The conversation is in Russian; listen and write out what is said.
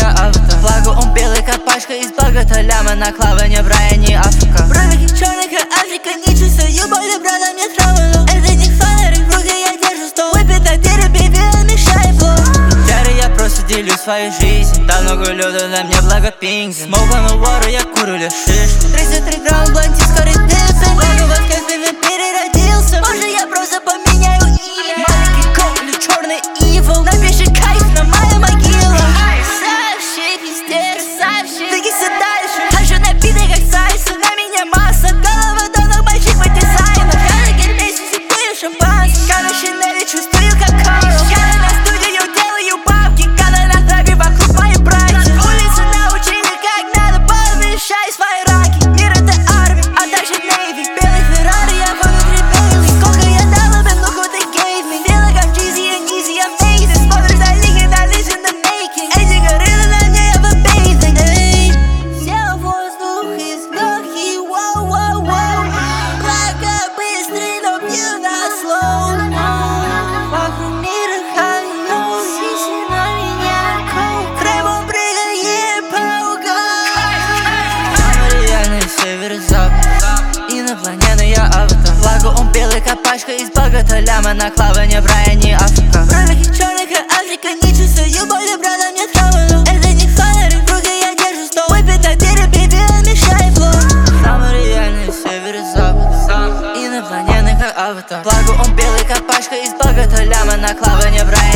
авто. Флагу он белый, как пачка из богата ляма. На клаване в районе Африка. Бровики черных, как Африка, не чувствую боли, брата, мне травму. Это не фонарик, в руке я держу стол. Выпито перебивил, мешает блок. Я просто делю свою жизнь. Давно гулю, да мне благо пинг. Smoke on the water, я курю лишь шишку. 33 грамм, блонди, скорый дыфин. Могу вас как фильме переродился. Может я просто поменяю имя. Маленький кол или черный evil. Напиши кайф на мою могилу. Красавчик, пиздец, красавчик. Двигайся дальше, хочу напиток как сальса. На меня масса, голова донок, мальчик по дизайну. Каждый гермес, все пили шампанское. Когда Шинели чувствую как Карл. Когда на студию делаю бабки. Когда на трапе вокруг мои братья. Улицы научили как надо, помешай свои раки. Мир это армия, а также Navy. Белый Феррари, я внутри Бейли. Сколько я дала бы, look what they gave me. Feel like I'm Jeezy and Yeezy, amazing. Смотришь на лиги, на list in the making. Эти гориллы на мне, я в bathing. Эй, сел в воздух из легкий, воу-воу-воу. Благо быстрый, но пью на slow. Вокруг мира холодно, сиси на меня коу. Крэбом прыгает паука. Реальный север-запад, инопланетный авто. Флагу он белый, как пачка из богата ляма. На клаване в районе Африка. Бровики черных, как Африка, не чувствую боли, брата, мне травму. Это не фонарик, в руке я держу стол. Выпито перебивил, мешает блок. Самый реальный север-запад, инопланетный как авто. Флагу он белый, как пачка из богата ляма. На клаване в районе